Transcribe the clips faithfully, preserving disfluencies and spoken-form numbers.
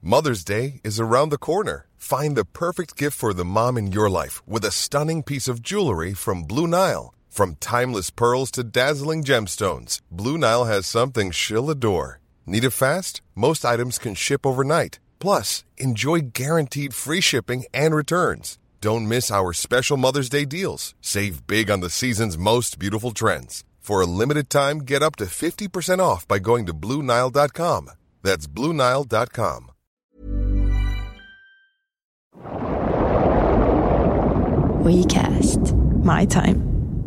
Mother's Day is around the corner. Find the perfect gift for the mom in your life with a stunning piece of jewelry from Blue Nile. From timeless pearls to dazzling gemstones, Blue Nile has something she'll adore. Need it fast? Most items can ship overnight. Plus, enjoy guaranteed free shipping and returns. Don't miss our special Mother's Day deals. Save big on the season's most beautiful trends. For a limited time, get up to fifty percent off by going to Blue Nile dot com. That's Blue Nile dot com. WeCast. My time.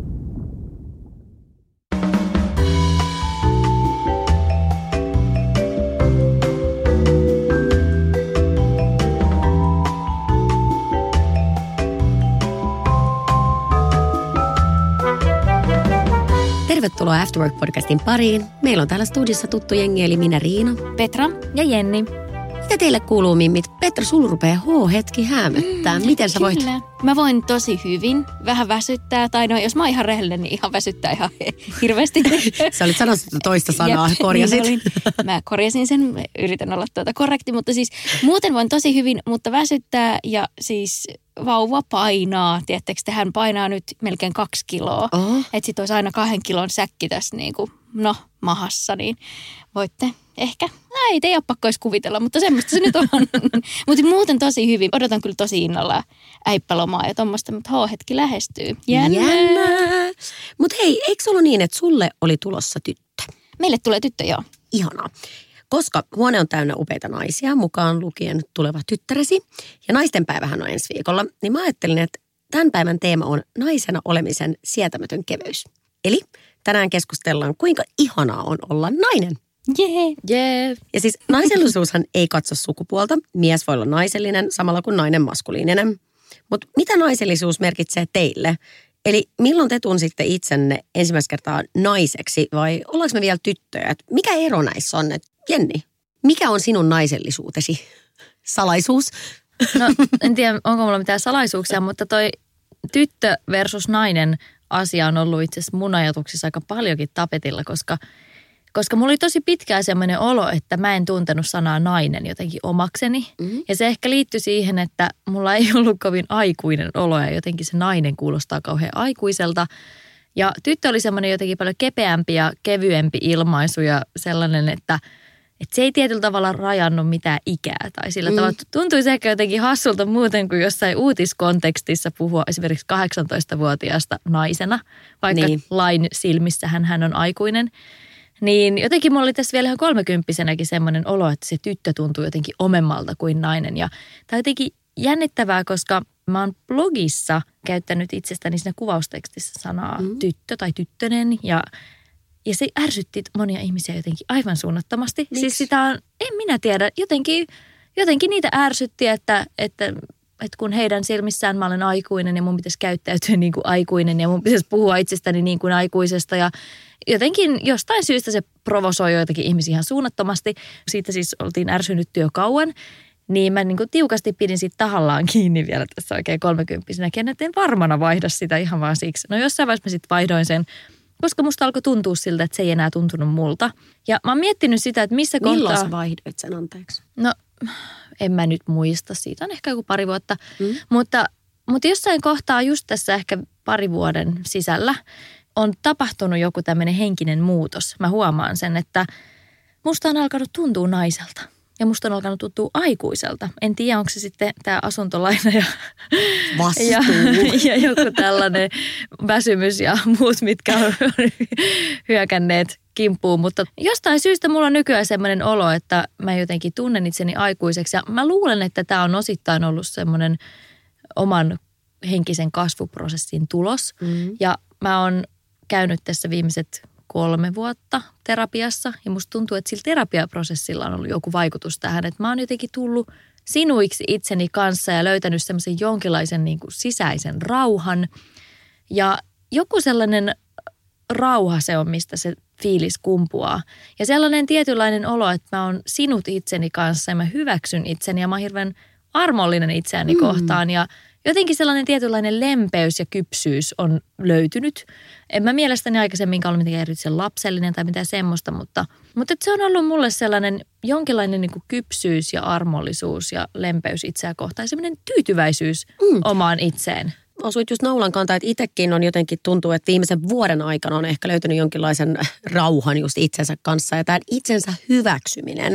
Tervetuloa Afterwork-podcastin pariin. Meillä on täällä studiossa tuttu jengi, eli minä Riina, Petra ja Jenni. Mitä teille kuuluu, mimmit? Petra, sulla rupeaa H-hetki hämöttää. Mm, Miten sä kyllä. voit? Mä voin tosi hyvin. Vähän väsyttää. Tai no, jos mä oon ihan rehellinen, niin ihan väsyttää ihan hirveästi. Sä olit sanonut toista sanaa, Jep, korjasit. Niin mä korjasin sen, yritän olla tuota korrekti. Mutta siis muuten voin tosi hyvin, mutta väsyttää ja siis vauva painaa. Tiedättekö, hän painaa nyt melkein kaksi kiloa. Oh. Että sit olisi aina kahden kilon säkki tässä niin kuin, no, mahassa, niin voitte ehkä, no ei teidän pakko edes kuvitella, mutta semmoista se nyt on. Mutta muuten tosi hyvin. Odotan kyllä tosi innolla äippälomaa ja tommoista, mutta H-hetki lähestyy. Jännää. Jännää. Mutta hei, eikö se ollut niin, että sulle oli tulossa tyttö? Meille tulee tyttö, joo. Ihanaa. Koska huone on täynnä upeita naisia, mukaan lukien tuleva tyttäresi, ja naistenpäivähän on ensi viikolla, niin mä ajattelin, että tämän päivän teema on naisena olemisen sietämätön keveys. Eli tänään keskustellaan, kuinka ihanaa on olla nainen. Jee. Jee. Ja siis naisellisuushan ei katso sukupuolta. Mies voi olla naisellinen samalla kuin nainen maskuliininen. Mutta mitä naisellisuus merkitsee teille? Eli milloin te tunsitte itsenne ensimmäistä kertaa naiseksi vai ollaanko me vielä tyttöjä? Et mikä ero näissä on? Et Jenni, mikä on sinun naisellisuutesi? Salaisuus? No en tiedä, onko mulla mitään salaisuuksia, mutta toi tyttö versus nainen asia on ollut itse asiassa mun ajatuksissa aika paljonkin tapetilla, koska, koska mulla oli tosi pitkään semmoinen olo, että mä en tuntenut sanaa nainen jotenkin omakseni. Mm-hmm. Ja se ehkä liittyi siihen, että mulla ei ollut kovin aikuinen olo ja jotenkin se nainen kuulostaa kauhean aikuiselta. Ja tyttö oli semmoinen jotenkin paljon kepeämpi ja kevyempi ilmaisu ja sellainen, että Että se ei tietyllä tavalla rajannut mitään ikää tai sillä mm. tavalla tuntuisi ehkä jotenkin hassulta muuten kuin jossain uutiskontekstissa puhua esimerkiksi kahdeksantoistavuotiaasta naisena, vaikka niin. Lain silmissähän hän on aikuinen. Niin jotenkin mulla oli tässä vielä ihan kolmekymppisenäkin semmoinen olo, että se tyttö tuntuu jotenkin omemmalta kuin nainen. Ja tämä on jotenkin jännittävää, koska mä oon blogissa käyttänyt itsestäni siinä kuvaustekstissä sanaa mm. tyttö tai tyttönen ja Ja se ärsytti monia ihmisiä jotenkin aivan suunnattomasti. Miks? Siis sitä on, en minä tiedä, jotenkin, jotenkin niitä ärsytti, että, että, että kun heidän silmissään mä olen aikuinen ja mun pitäisi käyttäytyä niin kuin aikuinen ja mun pitäisi puhua itsestäni niin kuin aikuisesta. Ja jotenkin jostain syystä se provosoi joitakin ihmisiä ihan suunnattomasti. Siitä siis oltiin ärsynytty jo kauan. Niin mä niin kuin tiukasti pidin siitä tahallaan kiinni vielä tässä oikein kolmekymppisenäkin. Että en varmana vaihda sitä ihan vaan siksi. No jossain vaiheessa mä sitten vaihdoin sen. Koska musta alkoi tuntua siltä, että se ei enää tuntunut multa. Ja mä oon miettinyt sitä, että missä kohtaa... Milloin sä vaihdoit sen anteeksi? No, en mä nyt muista. Siitä on ehkä joku pari vuotta. Mm. Mutta, mutta jossain kohtaa just tässä ehkä pari vuoden sisällä on tapahtunut joku tämmöinen henkinen muutos. Mä huomaan sen, että musta on alkanut tuntua naiselta. Ja musta on alkanut tuntua aikuiselta. En tiedä, onko se sitten tämä asuntolaina ja, ja, ja joku tällainen väsymys ja muut, mitkä on hyökänneet kimppuun. Mutta jostain syystä mulla on nykyään semmoinen olo, että mä jotenkin tunnen itseni aikuiseksi. Ja mä luulen, että tämä on osittain ollut semmoinen oman henkisen kasvuprosessin tulos. Mm. Ja mä oon käynyt tässä viimeiset kolme vuotta terapiassa ja musta tuntuu, että sillä terapiaprosessilla on ollut joku vaikutus tähän, että mä oon jotenkin tullut sinuiksi itseni kanssa ja löytänyt semmoisen jonkinlaisen niin kuin sisäisen rauhan ja joku sellainen rauha se on, mistä se fiilis kumpuaa ja sellainen tietynlainen olo, että mä oon sinut itseni kanssa ja mä hyväksyn itseni ja mä oon hirveän armollinen itseäni mm. kohtaan ja jotenkin sellainen tietynlainen lempeys ja kypsyys on löytynyt. En mä mielestäni aikaisemminkaan ollut mitenkään erityisen lapsellinen tai mitään semmoista, mutta, mutta se on ollut mulle sellainen jonkinlainen niin kuin kypsyys ja armollisuus ja lempeys itseä kohtaan ja semmoinen tyytyväisyys mm. omaan itseen. Osuit just naulan kantaa, että itsekin on jotenkin tuntuu, että viimeisen vuoden aikana on ehkä löytynyt jonkinlaisen rauhan just itsensä kanssa. Ja tämä itsensä hyväksyminen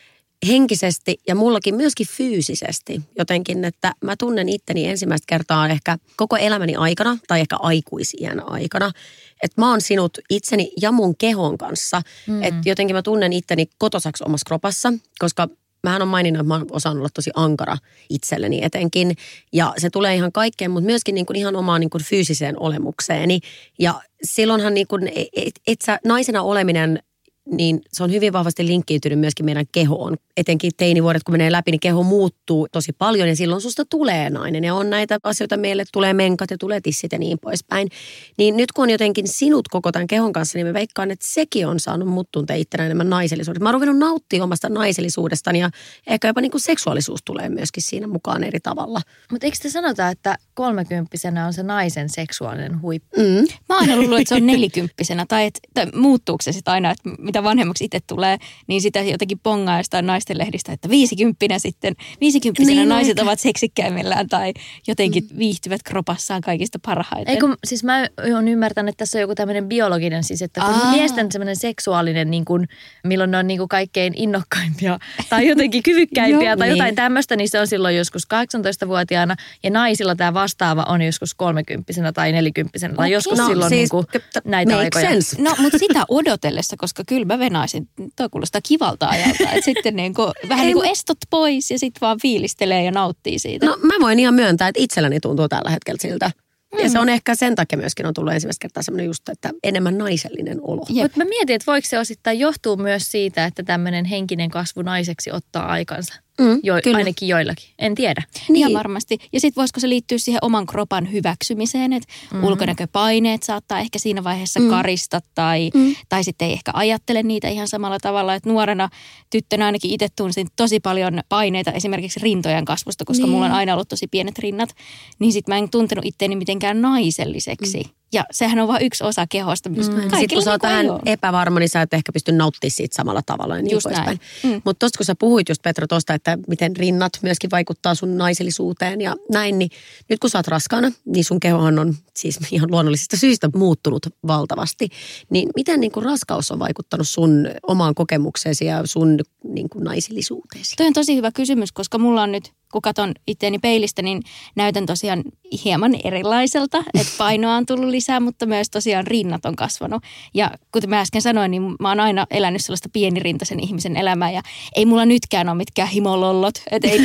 henkisesti ja mullakin myöskin fyysisesti jotenkin, että mä tunnen itteni ensimmäistä kertaa ehkä koko elämäni aikana tai ehkä aikuisiän aikana. Että mä oon sinut itseni ja mun kehon kanssa. Mm. Että jotenkin mä tunnen itteni kotosaksi omassa kropassa, koska mähän on maininnut, että mä osaan olla tosi ankara itselleni etenkin. Ja se tulee ihan kaikkeen, mutta myöskin niin kuin ihan omaan niin kuin fyysiseen olemukseeni. Ja silloinhan niin kuin, et, et sä naisena oleminen, niin se on hyvin vahvasti linkkiytynyt myöskin meidän kehoon. Etenkin teinivuodet, kun menee läpi, niin keho muuttuu tosi paljon ja silloin susta tulee nainen. Ja on näitä asioita meille, tulee menkat ja tulee tissit ja niin poispäin. Niin nyt kun on jotenkin sinut koko tämän kehon kanssa, niin mä veikkaan, että sekin on saanut mut tuntea itsenä enemmän naisellisuudesta. Mä oon ruvennut nauttia omasta naisellisuudestani ja ehkä jopa niin kuin seksuaalisuus tulee myöskin siinä mukaan eri tavalla. Mutta eikö te sanota, että kolmekymppisenä on se naisen seksuaalinen huippu? Mm. Mä oon aina luullut, että se on nelikymppisenä tai, et, tai muuttuuko se sitten aina, että mitä vanhemmaksi itse tulee, niin sitä jotenkin pongaa jostain naisten lehdistä, että viisikymppinä sitten, viisikymppisenä niin, naiset oikein ovat seksikkäimmillään tai jotenkin mm. viihtyvät kropassaan kaikista parhaiten. Ei kun, siis mä oon ymmärtänyt, että tässä on joku tämmöinen biologinen, siis että kun Aa. miesten semmoinen seksuaalinen, niin kun, milloin ne on niin kun kaikkein innokkaimpia tai jotenkin kyvykkäimpiä tai jotain tämmöistä, niin se on silloin joskus kahdeksantoistavuotiaana ja naisilla tämä vastaava on joskus kolmekymppisenä tai nelikymppisenä tai joskus no, silloin siis, niin kuin näitä aikoja. Sense. No, mutta sitä odotellessa, koska kyllä mä venaisin, toi kuulostaa kivalta ajalta, että sitten niin kuin, vähän niin kuin estot pois ja sitten vaan fiilistelee ja nauttii siitä. No mä voin ihan myöntää, että itselläni tuntuu tällä hetkellä siltä. Ja se on ehkä sen takia myöskin on tullut ensimmäistä kertaa semmoinen just, että enemmän naisellinen olo. Mutta mä mietin, että voiko se osittain johtuu myös siitä, että tämmöinen henkinen kasvu naiseksi ottaa aikansa. Mm, jo, ainakin joillakin. En tiedä. Niin. Ihan varmasti. Ja sitten voisiko se liittyä siihen oman kropan hyväksymiseen, että mm. ulkonäköpaineet saattaa ehkä siinä vaiheessa mm. karista tai, mm. tai sitten ei ehkä ajattele niitä ihan samalla tavalla. Että nuorena tyttönä ainakin itse tunsin tosi paljon paineita esimerkiksi rintojen kasvusta, koska niin. mulla on aina ollut tosi pienet rinnat. Niin sitten mä en tuntenut itteeni mitenkään naiselliseksi. Mm. Ja sehän on vain yksi osa kehosta. Mm. Sitten kun sä oot vähän epävarma, niin sä et ehkä pysty nauttimaan siitä samalla tavalla. Niin just näin. Mm. Mutta tuosta kun sä puhuit just Petra tuosta, että miten rinnat myöskin vaikuttaa sun naisellisuuteen ja näin, niin nyt kun sä oot raskaana, niin sun kehohan on siis ihan luonnollisista syistä muuttunut valtavasti. Niin miten niin kuin raskaus on vaikuttanut sun omaan kokemukseesi ja sun niin kuin naisellisuuteesi? Toi on tosi hyvä kysymys, koska mulla on nyt, kun katson itseäni peilistä, niin näytän tosiaan hieman erilaiselta, että painoa on tullut lisää, mutta myös tosiaan rinnat on kasvanut. Ja kuten mä äsken sanoin, niin mä oon aina elänyt sellaista pienirintaisen ihmisen elämää ja ei mulla nytkään ole mitkään himolollot, että ei,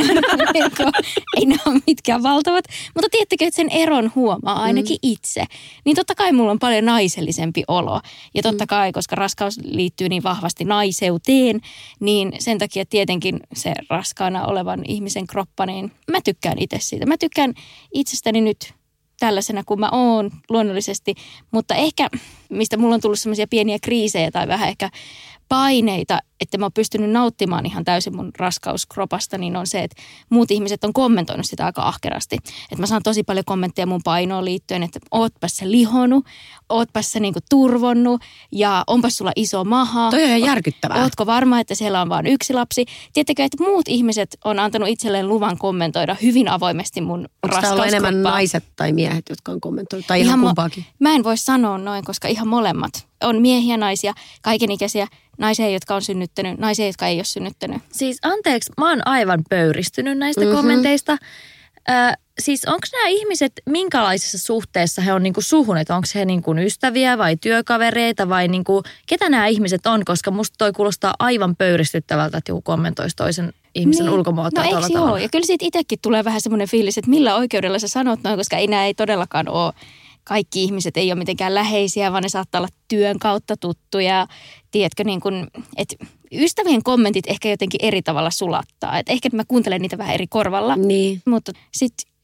ei ne ole mitkään valtavat. Mutta tiedättekö, että sen eron huomaa ainakin mm. itse. Niin totta kai mulla on paljon naisellisempi olo. Ja totta kai, koska raskaus liittyy niin vahvasti naiseuteen, niin sen takia tietenkin se raskaana olevan ihmisen kroppa, niin mä tykkään itse siitä. Mä tykkään itsestäni nyt tällaisena kuin mä oon luonnollisesti, mutta ehkä mistä mulla on tullut semmoisia pieniä kriisejä tai vähän ehkä paineita, että mä oon pystynyt nauttimaan ihan täysin mun raskauskropasta, niin on se, että muut ihmiset on kommentoinut sitä aika ahkerasti. Että mä saan tosi paljon kommentteja mun painoon liittyen, että ootpas sä lihonut, ootpas sä niinku turvonnut ja onpas sulla iso maha. Toi on ihan järkyttävää. Ootko varma, että siellä on vain yksi lapsi? Tiedättekö, että muut ihmiset on antanut itselleen luvan kommentoida hyvin avoimesti mun raskauskroppaa. Onko täällä enemmän naiset tai miehet, jotka on kommentoinut? Tai ihan, ihan kumpaakin? Mä en voi sanoa noin, koska ihan molemmat. On miehiä, naisia, kaikenikäisiä, naisia, jotka on synnyttänyt, naisia, jotka ei ole synnyttänyt. Siis anteeksi, mä oon aivan pöyristynyt näistä mm-hmm. kommenteista. Ö, siis onko nämä ihmiset, minkälaisessa suhteessa he on niinku suhun? Että onko he niinku ystäviä vai työkavereita vai niinku, ketä nämä ihmiset on? Koska musta toi kuulostaa aivan pöyristyttävältä, että joku kommentoisi toisen ihmisen niin. ulkomuotoa no, tuolla tavalla. Ja kyllä siitä itsekin tulee vähän semmoinen fiilis, että millä oikeudella sä sanot noin, koska ei nämä ei todellakaan ole. Kaikki ihmiset ei ole mitenkään läheisiä, vaan ne saattaa olla työn kautta tuttuja. Tiedätkö, niin kun, että ystävien kommentit ehkä jotenkin eri tavalla sulattaa. Että ehkä mä kuuntelen niitä vähän eri korvalla. Niin. Mutta sitten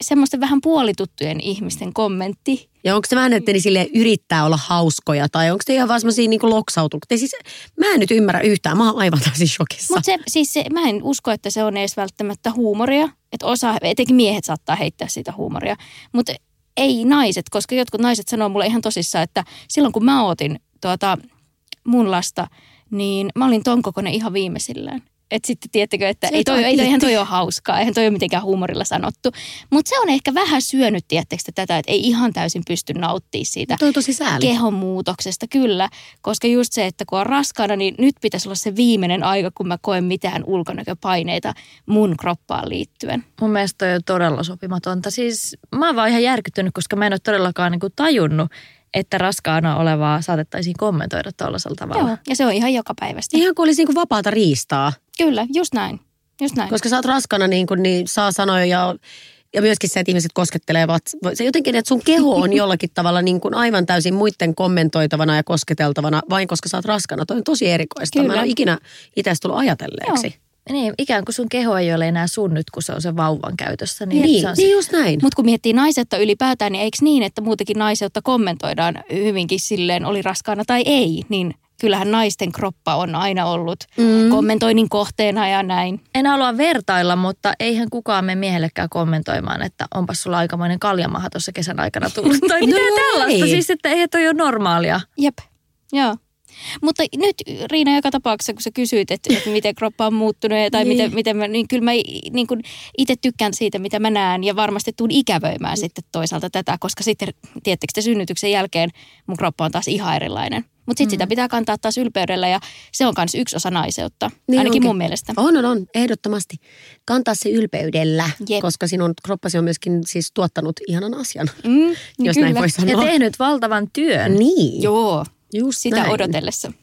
semmoisten vähän puolituttujen ihmisten kommentti. Ja onko se vähän, että ne silleen yrittää olla hauskoja tai onko se ihan vaan semmoisia niin loksautuksia? Siis mä en nyt ymmärrä yhtään, mä oon aivan täysin shokissa. Mutta se, siis se, mä en usko, että se on edes välttämättä huumoria. Että osa, etenkin miehet saattaa heittää siitä huumoria. Mutta ei naiset, koska jotkut naiset sanoo mulle ihan tosissaan, että silloin kun mä otin tuota mun lasta, niin mä olin ton kokoinen ihan viimeisillään. Että sitten tiedättekö, että ei toi, ei toi, eihän toi ole hauskaa, eihän toi ole mitenkään huumorilla sanottu. Mutta se on ehkä vähän syönyt, tiedättekö tätä, että ei ihan täysin pysty nauttimaan siitä toi on tosi sääli. Kehonmuutoksesta, kyllä. Koska just se, että kun on raskaana, niin nyt pitäisi olla se viimeinen aika, kun mä koen mitään ulkonäköpaineita mun kroppaan liittyen. Mun mielestä toi on todella sopimatonta. Siis mä oon vaan ihan järkyttynyt, koska mä en ole todellakaan niinku tajunnut, että raskaana olevaa saatettaisiin kommentoida tuollaisella tavalla. Joo, ja se on ihan joka päivästä. Ihan kuin olisi niin kuin vapaata riistaa. Kyllä, just näin. Just näin. Koska sä oot raskana, niin, kuin, niin saa sanoja ja, ja myöskin se, että ihmiset koskettelevat. Se jotenkin, että sun keho on jollakin tavalla niin kuin aivan täysin muiden kommentoitavana ja kosketeltavana, vain koska sä oot raskana. Toi on tosi erikoista. Kyllä. Mä en ole ikinä itse tullut ajatelleeksi. Joo. Niin, ikään kuin sun keho ei ole enää sun nyt, kun se on se vauvan käytössä. Niin, Niin, se on niin just näin. Mutta kun miettii naisetta ylipäätään, niin eikö niin, että muutenkin naiseutta kommentoidaan hyvinkin silleen, oli raskaana tai ei, niin kyllähän naisten kroppa on aina ollut mm. kommentoinnin kohteena ja näin. En halua vertailla, mutta eihän kukaan mene miehellekään kommentoimaan, että onpas sulla aikamoinen kaljamaha tuossa kesän aikana tullut. Tai No mitään ei. tällaista, siis että eihän toi ole normaalia. Jep, joo. Mutta nyt Riina joka tapauksessa, kun sä kysyit, että, että miten kroppa on muuttunut tai niin. miten, miten mä, niin kyllä mä niin kuin itse tykkään siitä, mitä mä näen ja varmasti tuun ikävöimään sitten toisaalta tätä, koska sitten, tiedättekö te, synnytyksen jälkeen mun kroppa on taas ihan erilainen. Mutta sitten mm. sitä pitää kantaa taas ylpeydellä ja se on myös yksi osa naiseutta, Niin ainakin onkin. mun mielestä. On, on, on. Ehdottomasti. Kantaa se ylpeydellä, Jep. koska sinun kroppasi on myöskin siis tuottanut ihanan asian, Mm, jos kyllä. näin voi Ja sanoa. tehnyt valtavan työn. Niin. Joo, Just sitä näin. odotellessa.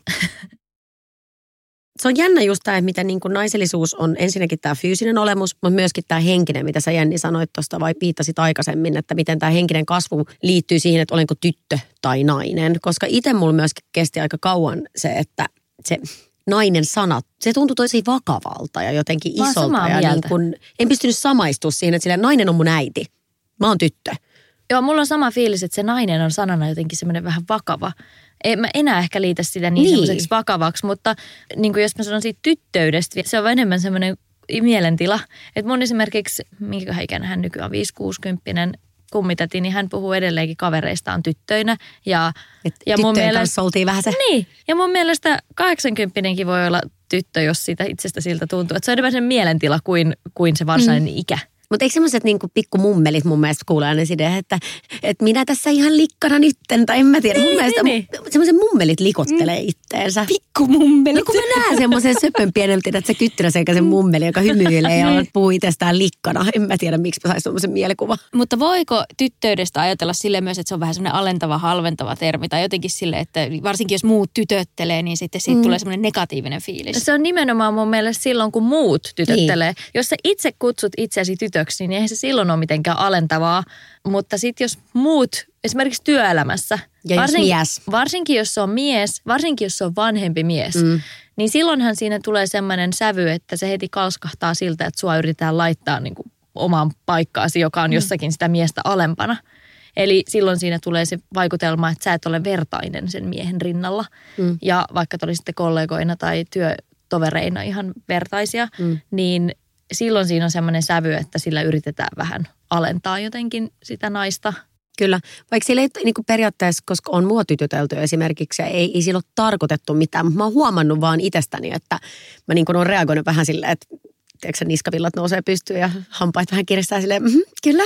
Se on jännä just tämä, että miten niin kuin naisellisuus on ensinnäkin tämä fyysinen olemus, mutta myöskin tämä henkinen, mitä sä Jenni sanoit tuosta vai viittasit aikaisemmin, että miten tämä henkinen kasvu liittyy siihen, että olenko tyttö tai nainen. Koska itse mulla myöskin kesti aika kauan se, että se nainen sana, se tuntui tosi vakavalta ja jotenkin Mä oon isolta. samaa Ja mieltä. niin kuin, en pystynyt samaistumaan siihen, että sillä nainen on mun äiti. Mä oon tyttö. Joo, mulla on sama fiilis, että se nainen on sanana jotenkin semmoinen vähän vakava. En mä enää ehkä liitä sitä niin, Niin. semmoiseksi vakavaksi, mutta niin kuin jos mä sanon siitä tyttöydestä, se on enemmän semmoinen mielentila. Että mun esimerkiksi, minkäköhän ikäinen hän nykyään on, viisi kuusikymppinen kummitäti, niin hän puhuu edelleenkin kavereistaan tyttöinä. Ja, Et ja tyttöjen mun mielestä, kanssa oltiin vähän se. niin, ja mun mielestä kahdeksankymppinenkin voi olla tyttö, jos siitä itsestä siltä tuntuu. Että se on enemmän sen mielentila kuin, kuin se varsinainen mm. ikä. Mutta eikö semmoiset niinku pikkumummelit mun mielestä kuulee aina sitä, että, että minä tässä ihan likkana nytten, tai en mä tiedä. Mun mielestä niin. semmoiset mummelit likottelee itteensä. Pikkumummelit. No kun mä näen semmoisen söpön pieneltä, että se kyttyräsenkäisen mummeli, joka hymyilee ja puhuu itsestään likkana. En mä tiedä, miksi mä saisin semmoisen mielikuvan. Mutta voiko tyttöydestä ajatella silleen myös, että se on vähän semmoinen alentava, halventava termi tai jotenkin silleen, että varsinkin jos muut tytöttelee, niin sitten siitä mm. tulee semmoinen negatiivinen fiilis. Se on nimenomaan mun mielestä silloin, kun muut tytöttelee. Niin. Jos sä itse kutsut itseäsi tytöksi, niin eihän se silloin ole mitenkään alentavaa. Mutta sitten jos muut, esimerkiksi työelämässä, Ja jos mies. varsinkin jos se on mies, varsinkin jos se on vanhempi mies, mm. niin silloinhan siinä tulee semmoinen sävy, että se heti kalskahtaa siltä, että sua yritetään laittaa niin kuin omaan paikkaasi, joka on jossakin sitä miestä alempana. Eli silloin siinä tulee se vaikutelma, että sä et ole vertainen sen miehen rinnalla. Mm. Ja vaikka te olisitte kollegoina tai työtovereina ihan vertaisia, mm. niin silloin siinä on semmoinen sävy, että sillä yritetään vähän alentaa jotenkin sitä naista. Kyllä, vaikka sillä ei niin kuin periaatteessa, koska on mua tytötelty esimerkiksi, ja ei, ei sillä ole tarkoitettu mitään, mutta mä oon huomannut vaan itsestäni, että mä niin kuin oon reagoinut vähän silleen, että tiedätkö, niskavillat nousee pystyyn ja hampaat vähän kiristää silleen, mm, kyllä.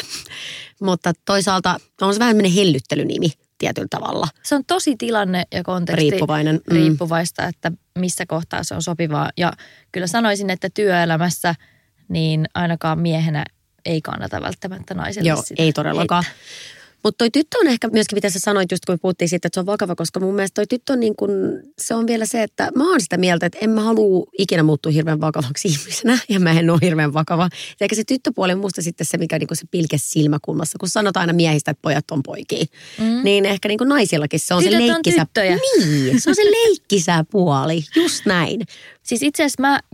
Mutta toisaalta on se vähän semmoinen hellyttelynimi tietyllä tavalla. Se on tosi tilanne ja konteksti Riippuvainen. Mm. riippuvaista, että missä kohtaa se on sopivaa. Ja kyllä sanoisin, että työelämässä niin ainakaan miehenä ei kannata välttämättä naiselle Joo, sitä ei todellakaan. heittää. Mutta toi tyttö on ehkä myöskin, mitä sä sanoit just kun me puhuttiin siitä, että se on vakava, koska mun mielestä toi tyttö on niin kuin, se on vielä se, että mä oon sitä mieltä, että en mä halua ikinä muuttua hirveän vakavaksi ihmisenä ja mä en ole hirveän vakava. Eikä se tyttöpuoli on musta sitten se, mikä on niin kuin se pilke silmäkulmassa, kun sanotaan aina miehistä, että pojat on poikia. Mm. Niin ehkä niin kuin naisillakin se on Tytöt se on leikkisä. tyttöjä. Niin, se on se leikkisä puoli, just näin. Siis itse asiassa mä just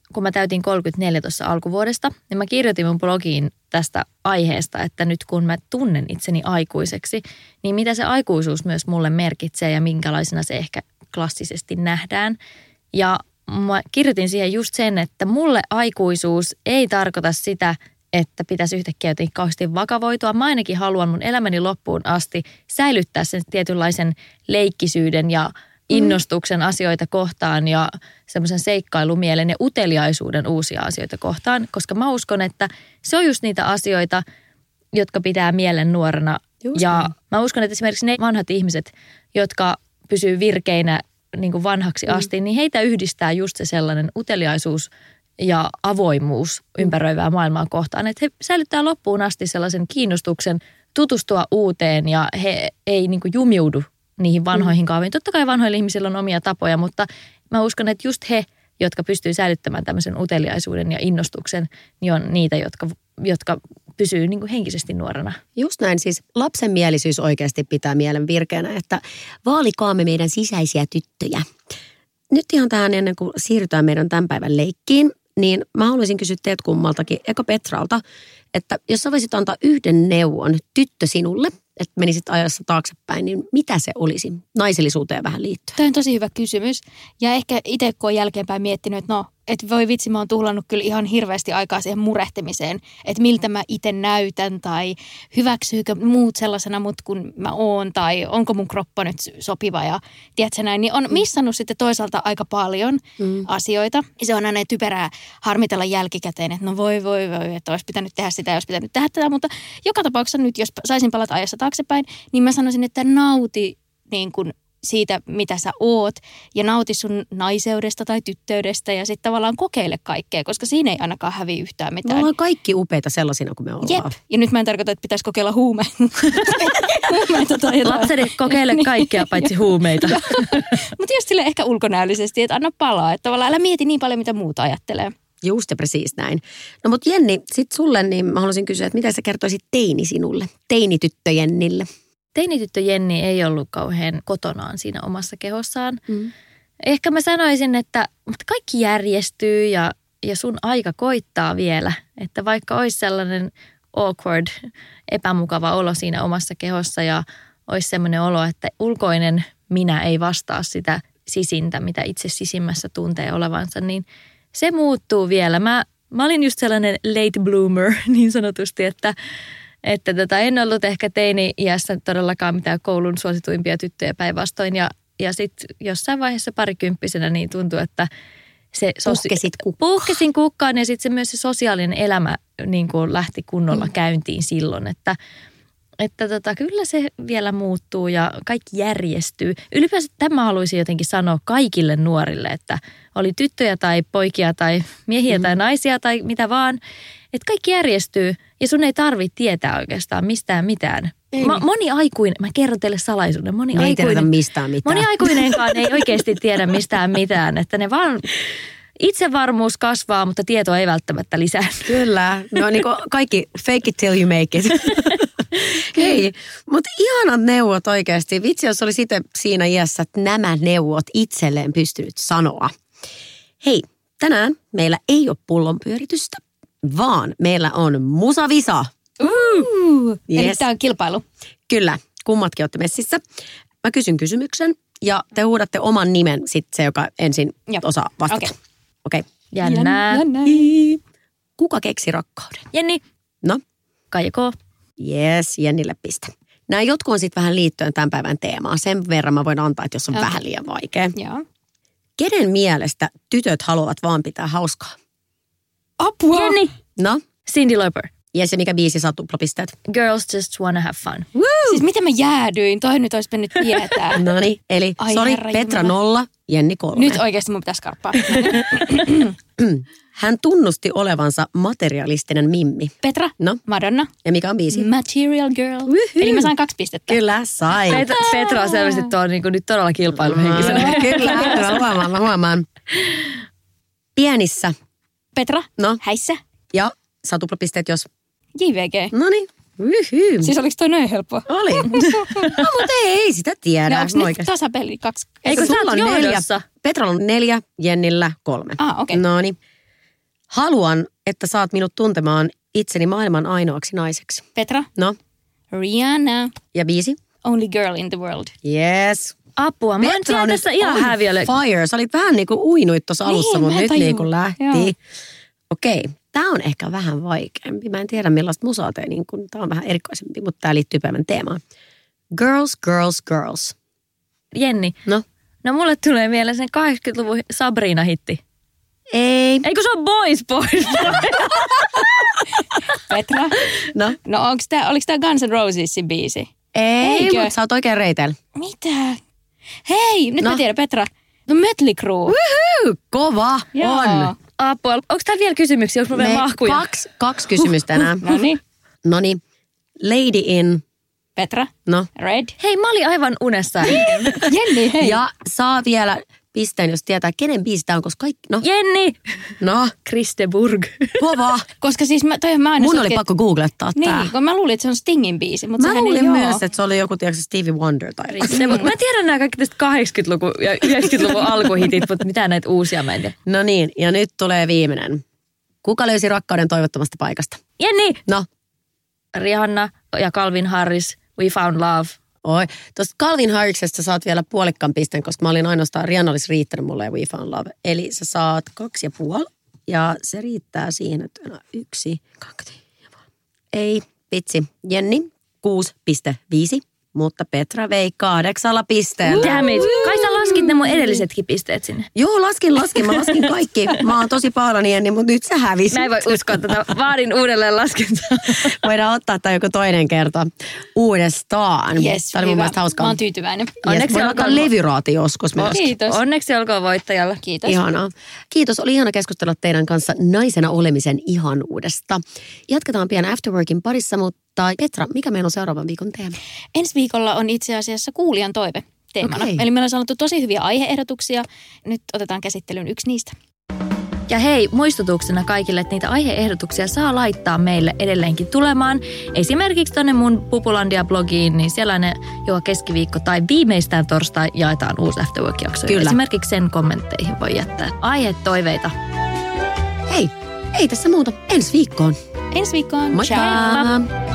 kun mä täytin kolmekymmentäneljä tuossa alkuvuodesta, niin mä kirjoitin mun blogiin tästä aiheesta, että nyt kun mä tunnen itseni aikuiseksi, niin mitä se aikuisuus myös mulle merkitsee ja minkälaisena se ehkä klassisesti nähdään. Ja mä kirjoitin siihen just sen, että mulle aikuisuus ei tarkoita sitä, että pitäisi yhtäkkiä jotenkin kauheasti vakavoitua. Mä ainakin haluan mun elämäni loppuun asti säilyttää sen tietynlaisen leikkisyyden ja innostuksen asioita kohtaan ja semmoisen seikkailumielen ja uteliaisuuden uusia asioita kohtaan, koska mä uskon, että se on just niitä asioita, jotka pitää mielen nuorena. Just ja niin. Mä uskon, että esimerkiksi ne vanhat ihmiset, jotka pysyy virkeinä niin kuin vanhaksi asti, mm. niin heitä yhdistää just se sellainen uteliaisuus ja avoimuus ympäröivää maailmaa kohtaan, että he säilyttää loppuun asti sellaisen kiinnostuksen tutustua uuteen ja he ei niin kuin jumiudu niihin vanhoihin mm. kaaviin. Totta kai vanhoilla ihmisillä on omia tapoja, mutta mä uskon, että just he, jotka pystyy säilyttämään tämmöisen uteliaisuuden ja innostuksen, niin on niitä, jotka, jotka pysyy niin kuin henkisesti nuorena. Just näin, siis lapsenmielisyys oikeasti pitää mielen virkeänä, että vaalikaamme meidän sisäisiä tyttöjä. Nyt ihan tähän ennen kuin siirrytään meidän tämän päivän leikkiin, niin mä haluaisin kysyä teet kummaltakin, eka Petralta, että jos sä voisit antaa yhden neuvon tyttö sinulle, että menisit ajassa taaksepäin, niin mitä se olisi naisellisuuteen vähän liittyen? Tämä on tosi hyvä kysymys. Ja ehkä itse kun olen jälkeenpäin miettinyt, että no, että voi vitsi, mä oon tuhlannut kyllä ihan hirveästi aikaa siihen murehtimiseen, että miltä mä itse näytän tai hyväksyykö muut sellaisena mut kun mä oon tai onko mun kroppa nyt sopiva ja tiedätkö näin, niin on missannut sitten toisaalta aika paljon mm. asioita. Ja se on aina typerää harmitella jälkikäteen, että no voi voi voi, että olisi pitänyt tehdä sitä ja olisi pitänyt tehdä tätä, mutta joka tapauksessa nyt, jos saisin palata ajassa taaksepäin, niin mä sanoisin, että nauti niin kuin siitä, mitä sä oot ja nauti sun naiseudesta tai tyttöydestä ja sitten tavallaan kokeile kaikkea, koska siinä ei ainakaan häviä yhtään mitään. Me ollaan kaikki upeita sellaisina kuin me ollaan. Jep. Ja nyt mä en tarkoita, että pitäisi kokeilla huumeita. huumeita tai lapseni kokeile kaikkea paitsi huumeita. Mutta just silleen ehkä ulkonäöllisesti, että anna palaa. Että tavallaan älä mieti niin paljon, mitä muuta ajattelee. Just ja presiis näin. No mutta Jenni, sit sulle niin mä haluaisin kysyä, että mitä sä kertoisit teini sinulle, teinityttö Jennille? Teinityttö Jenni ei ollut kauhean kotonaan siinä omassa kehossaan. Mm. Ehkä mä sanoisin, että kaikki järjestyy ja, ja sun aika koittaa vielä. Että vaikka olisi sellainen awkward, epämukava olo siinä omassa kehossa ja olisi sellainen olo, että ulkoinen minä ei vastaa sitä sisintä, mitä itse sisimmässä tuntee olevansa, niin se muuttuu vielä. Mä, mä olin just sellainen late bloomer niin sanotusti, että Että tota, en ollut ehkä teini-iässä todellakaan mitään koulun suosituimpia tyttöjä päinvastoin. Ja, ja sitten jossain vaiheessa parikymppisenä niin tuntui, että se... Sosi- Puhkesit kukkaan. Puhkesin kukkaan ja sitten se myös se sosiaalinen elämä niin kuin lähti kunnolla mm. käyntiin silloin. Että, että tota, kyllä se vielä muuttuu ja kaikki järjestyy. Ylipäänsä tämä haluaisin jotenkin sanoa kaikille nuorille, että oli tyttöjä tai poikia tai miehiä mm. tai naisia tai mitä vaan. Että kaikki järjestyy ja sun ei tarvitse tietää oikeastaan mistään mitään. Ma, moni aikuinen, mä kerron teille salaisuuden, moni me aikuinen, ei mistään mitään. Moni aikuinenkaan ei oikeasti tiedä mistään mitään, että ne vaan itsevarmuus kasvaa, mutta tieto ei välttämättä lisää. Kyllä, no niin kuin kaikki fake it till you make it. Hei, mutta ihanat neuvot oikeasti. Vitsi, jos oli sitten siinä iässä, että nämä neuvot itselleen pystynyt sanoa. Hei, tänään meillä ei ole pullonpyöritystä, vaan meillä on musavisa. Uh, yes. Eli tämä on kilpailu. Kyllä, kummatkin olette messissä. Mä kysyn kysymyksen ja te huudatte oman nimen sitten se, joka ensin Jop. osaa vastata. Okei. Okay. Okay. Jännää. Jännää. Kuka keksi rakkauden? Jenni. No? Kaija K. Yes, Jennille piste. Nämä jotkut on sitten vähän liittyen tämän päivän teemaan. Sen verran mä voin antaa, että jos on okay. vähän liian vaikea. Joo. Kenen mielestä tytöt haluavat vaan pitää hauskaa? Apua! Jenni. No? Cyndi Lauper. Yes, ja mikä biisi saa tuplapisteet? Girls just wanna have fun. Woo! Siis miten mä jäädyin? Toi nyt olisi mennyt tietää. No niin, eli Ai sori, herra Petra jumala. nolla, Jenni kolme. Nyt oikeasti mun pitäisi skarppaa. Hän tunnusti olevansa materialistinen mimmi. Petra, No? Madonna, Ja mikä on biisi? Material Girl. Woohoo! Eli mä sain kaksi pistettä. Kyllä, sai. Petra, Petra on selvästi tuo niin kuin nyt todella kilpailuhenkisenä. Kyllä, mä huomaan, mä huomaan. Pienissä. Petra, No? häissä, Ja saa tuplapisteet, jos... J V G. No niin. Woohoo. Siis oliko toi noin helppoa? Oli. No, mutta ei, ei sitä tiedä. No onko nyt oikeasti. tasapeli kaksi? Eikö sä Sulla oot on neljä. johdossa? Petralla on neljä, Jennillä kolme. Ah, okei. No niin. Haluan, että saat minut tuntemaan itseni maailman ainoaksi naiseksi. Petra? No? Rihanna. Ja biisi? Only girl in the world. Yes. Apua, mä Petra en tässä ihan häviölle. Fire. Sä olit vähän niin kuin uinuit tuossa alussa, Niin, mutta mä nyt tajun. niin kuin lähti. Joo. Okei, tää on ehkä vähän vaikeampi. Mä en tiedä millaista musaa tee, niin kuin, tää on vähän erikoisempi, mutta tää liittyy päivän teemaan. Girls, girls, girls. Jenni, No? no mulle tulee mieleen sen kahdeksankymmentäluvun Sabrina-hitti. Ei. Eikö se ole Boys, Boys, Boys? Petra? No? No onks tää, oliks tää Guns N' Rosesin biisi? Ei, Eikö? mutta sä oot oikein reiteillä. Mitä? Hei, nyt No. mä tiedän, Petra. No Mötley Crüe. Woohoo! Kova Joo. on. Apua, onko tää vielä kysymyksiä? Onko mulla vielä mahkuja? kaksi, kaksi kysymystä enää. No niin. Noniin. Lady in. Petra? No. Red? Hei, mä olin aivan unessa. Jenni, hei. Ja saa vielä pisteen, jos tietää, kenen biisi tää on, koska kaikki... No, Jenni! no, Chris de Burgh. kova. Koska siis mä, toi mä aina Mun oli sotkin, pakko googlettaa tää. Niin, kun mä luulin, että se on Stingin biisi, mutta Mä sehän luulin ei myös, oo. että se oli joku, tiedätkö, Stevie Wonder tai... Se, mut mä tiedän nämä kaikki tästä kahdeksankymmentäluvun ja yhdeksänkymmentäluvun alkuhitit, mutta mitä näitä uusia mä en tiedä. No niin, ja nyt tulee viimeinen. Kuka löysi rakkauden toivottomasta paikasta? Jenni! No, Rihanna ja Calvin Harris, We Found Love. oi. Tuosta Calvin Harriksesta saat vielä puolikkaan pisteen, koska mä olin ainoastaan, Rihanna olisi riittänyt mulle ja We Found Love. Eli sä saat kaksi ja puoli, ja se riittää siihen, että no, yksi, kaksi ja puoli. Ei, vitsi. Jenni, kuusi pilkku viisi, mutta Petra vei kahdeksalla pisteellä. Damn it. Kai sä laskit ne mun edellisetkin pisteet sinne. Joo, laskin, laskin. Mä laskin kaikki. Mä oon tosi pahoillani, Jenni, mutta nyt sä hävisit. Mä en voi uskoa tätä. Vaadin uudelleen laskentaa. Voidaan ottaa tämä joku toinen kerta uudestaan. Yes, Tämä oli mun hyvä. mielestä hauskaa. Mä oon tyytyväinen. Yes, Onneksi voidaan olkoon- ottaa levyraati joskus myös. Kiitos. Onneksi olkoon voittajalla. Kiitos. Ihanaa. Kiitos, oli ihana keskustella teidän kanssa naisena olemisen ihanuudesta. Jatketaan pian Afterworkin parissa, mutta Petra, mikä meillä on seuraavan viikon teema? Ensi viikolla on itse asiassa kuulijan toive teemana. Okei. Eli meillä on saatu tosi hyviä aiheehdotuksia. Nyt otetaan käsittelyyn yksi niistä. Ja hei, muistutuksena kaikille, että niitä aiheehdotuksia saa laittaa meille edelleenkin tulemaan. Esimerkiksi tonne mun Pupulandia-blogiin, niin siellä ne joka keskiviikko tai viimeistään torstai jaetaan uusi Afterwork-jakso. Kyllä. Esimerkiksi sen kommentteihin voi jättää aihetoiveita. Hei, ei tässä muuta. Ensi viikkoon. Ensi viikkoon. Moikka! Ciao.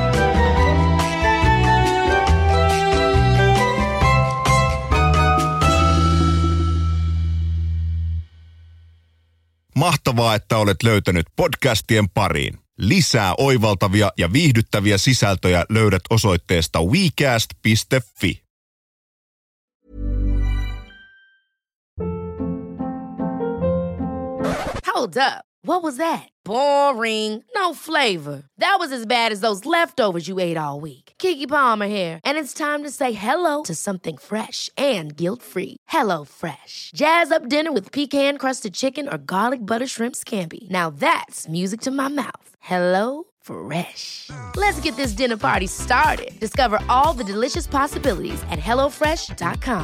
Mahtavaa, että olet löytänyt podcastien pariin. Lisää oivaltavia ja viihdyttäviä sisältöjä löydät osoitteesta wecast piste fi. Hold up. What was that? Boring. No flavor. That was as bad as those leftovers you ate all week. Keke Palmer here, and it's time to say hello to something fresh and guilt-free. Hello Fresh. Jazz up dinner with pecan-crusted chicken or garlic butter shrimp scampi. Now that's music to my mouth. Hello Fresh. Let's get this dinner party started. Discover all the delicious possibilities at hello fresh dot com.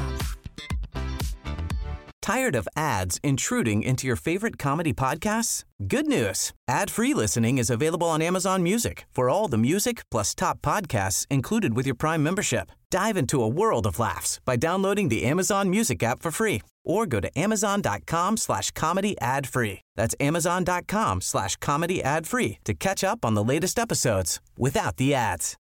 Tired of ads intruding into your favorite comedy podcasts? Good news. Ad-free listening is available on Amazon Music for all the music plus top podcasts included with your Prime membership. Dive into a world of laughs by downloading the Amazon Music app for free or go to amazon.com slash comedy ad free. That's amazon.com slash comedy ad free to catch up on the latest episodes without the ads.